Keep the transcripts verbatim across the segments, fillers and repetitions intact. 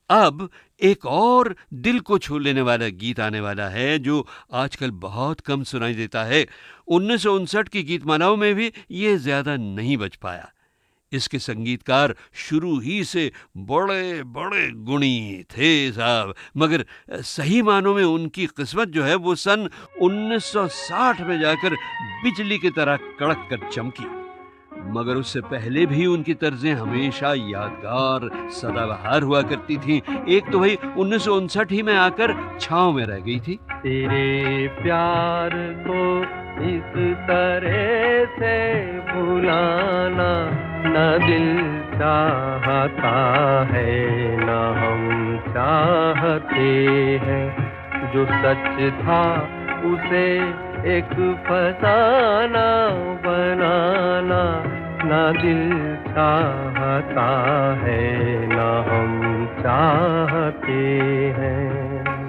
अब एक और दिल को छू लेने वाला गीत आने वाला है जो आजकल बहुत कम सुनाई देता है। उन्नीस सौ उनसठ की गीतमालाओं में भी ये ज्यादा नहीं बज पाया। इसके संगीतकार शुरू ही से बड़े बड़े गुणी थे साहब, मगर सही मानों में उनकी किस्मत जो है वो सन उन्नीस सौ साठ में जाकर बिजली की तरह कड़क कर चमकी। मगर उससे पहले भी उनकी तर्जें हमेशा यादगार सदाबहार हुआ करती थीं। एक तो वही उन्नीस सौ उनसठ ही में आकर छांव में रह गई थी। तेरे प्यार को इस तरह से भुलाना न दिल चाहता है न हम चाहते हैं। जो सच था उसे एक फसाना बनाना न दिल चाहता है न हम चाहते हैं।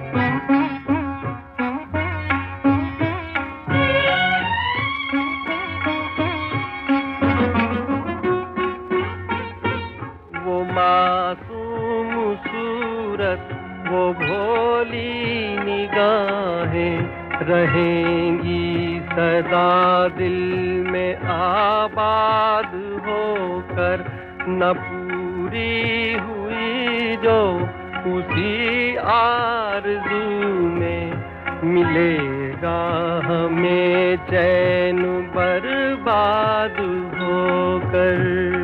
वो मासूम सूरत, वो भोली निगाहें रहेंगी सदा दिल में आबाद होकर। न पूरी हुई जो उसी आरज़ू में मिलेगा हमें चैन बर्बाद होकर।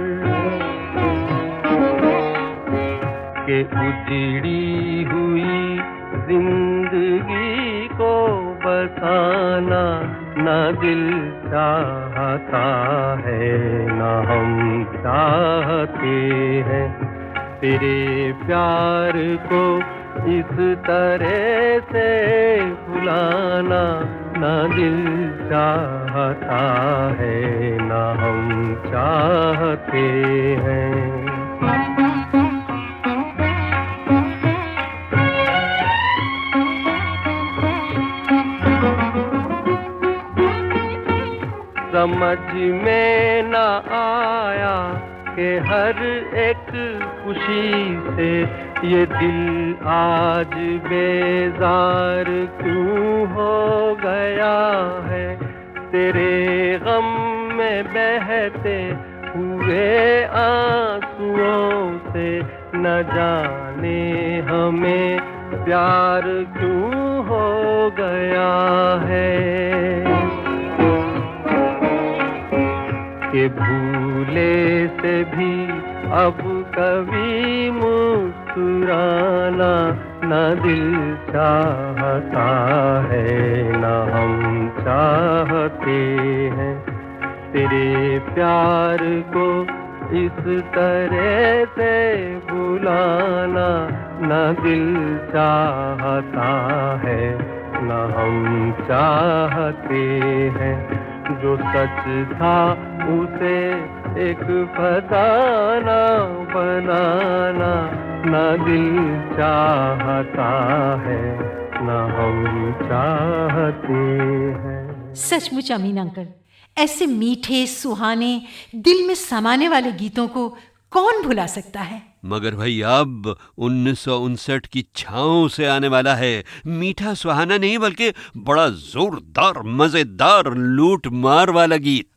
के उजड़ी हुई जिंदगी को बसाना न दिल चाहता है न हम चाहते हैं। तेरे प्यार को इस तरह से भुलाना न दिल चाहता है न हम चाहते हैं। समझ में न आया कि हर एक खुशी से ये दिल आज बेजार क्यों हो गया है। तेरे गम में बहते हुए आंसुओं से न जाने हमें प्यार क्यों हो गया है। के भूले से भी अब कभी मुस्कुराना न दिल चाहता है न हम चाहते हैं। तेरे प्यार को इस तरह से भुलाना न दिल चाहता है न हम चाहते हैं। जो सच था उसे एक फसाना बनाना न दिल चाहता है न हम चाहते हैं। सचमुच अमीन अंकल, ऐसे मीठे सुहाने दिल में समाने वाले गीतों को कौन भुला सकता है। मगर भाई अब उन्नीस सौ उनसठ की छांव से आने वाला है मीठा सुहाना नहीं बल्कि बड़ा जोरदार मजेदार लूट मार वाला गीत।